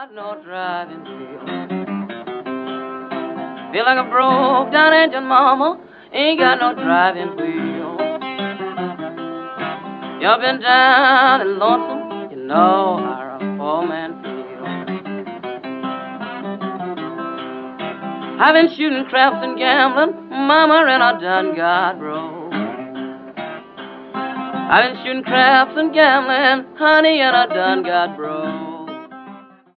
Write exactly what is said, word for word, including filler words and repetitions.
got no driving wheel. Feel like a broke down engine, mama, ain't got no driving wheel. You've been down and lonesome, you know how a poor man feels. I've been shooting craps and gambling, mama, and I done got broke. I've been shooting craps and gambling, honey, and I done got broke.